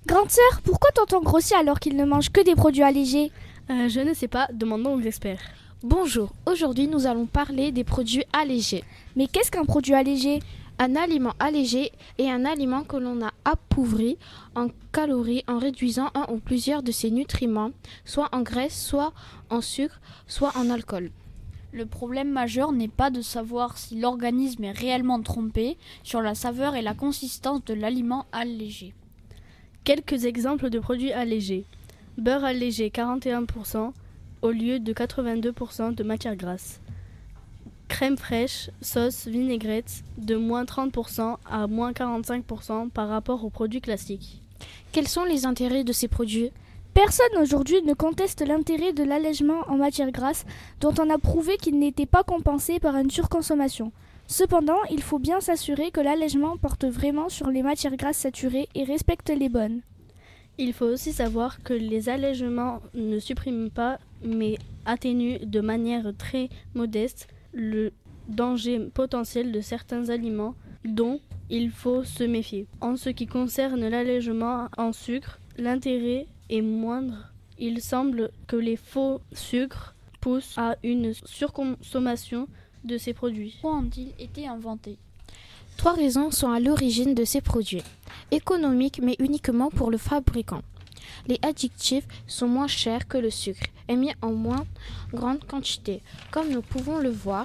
Grande sœur, pourquoi tonton grossit alors qu'il ne mange que des produits allégés? Je ne sais pas, demandons aux experts. Bonjour, aujourd'hui nous allons parler des produits allégés. Mais qu'est-ce qu'un produit allégé? Un aliment allégé est un aliment que l'on a appauvri en calories en réduisant un ou plusieurs de ses nutriments, soit en graisse, soit en sucre, soit en alcool. Le problème majeur n'est pas de savoir si l'organisme est réellement trompé sur la saveur et la consistance de l'aliment allégé. Quelques exemples de produits allégés. Beurre allégé 41% au lieu de 82% de matière grasse. Crème fraîche, sauce, vinaigrette de moins 30% à moins 45% par rapport aux produits classiques. Quels sont les intérêts de ces produits ? Personne aujourd'hui ne conteste l'intérêt de l'allègement en matière grasse dont on a prouvé qu'il n'était pas compensé par une surconsommation. Cependant, il faut bien s'assurer que l'allègement porte vraiment sur les matières grasses saturées et respecte les bonnes. Il faut aussi savoir que les allègements ne suppriment pas, mais atténuent de manière très modeste le danger potentiel de certains aliments dont il faut se méfier. En ce qui concerne l'allègement en sucre, l'intérêt est moindre. Il semble que les faux sucres poussent à une surconsommation de ces produits. Pourquoi ont-ils été inventés ? 3 raisons sont à l'origine de ces produits. Économiques, mais uniquement pour le fabricant. Les additifs sont moins chers que le sucre et mis en moins grande quantité. Comme nous pouvons le voir,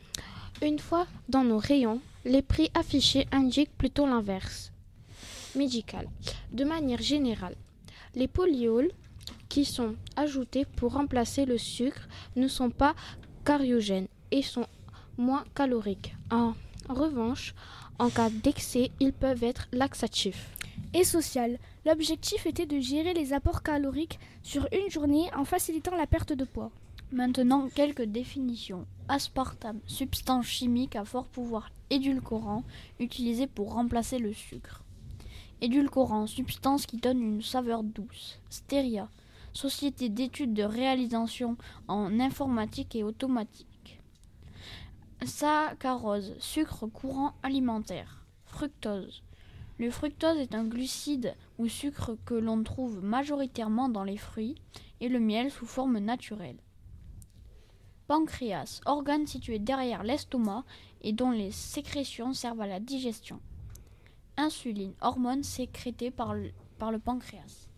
une fois dans nos rayons, les prix affichés indiquent plutôt l'inverse. Médical. De manière générale, les polyols qui sont ajoutés pour remplacer le sucre ne sont pas cariogènes et sont moins caloriques. En revanche, en cas d'excès, ils peuvent être laxatifs. Et social. L'objectif était de gérer les apports caloriques sur une journée en facilitant la perte de poids. Maintenant, quelques définitions. Aspartame, substance chimique à fort pouvoir édulcorant utilisée pour remplacer le sucre. Édulcorant, substance qui donne une saveur douce. Stéria, société d'études de réalisation en informatique et automatique. Saccharose, sucre courant alimentaire. Fructose. Le fructose est un glucide ou sucre que l'on trouve majoritairement dans les fruits et le miel sous forme naturelle. Pancréas, organe situé derrière l'estomac et dont les sécrétions servent à la digestion. Insuline, hormone sécrétée par le pancréas.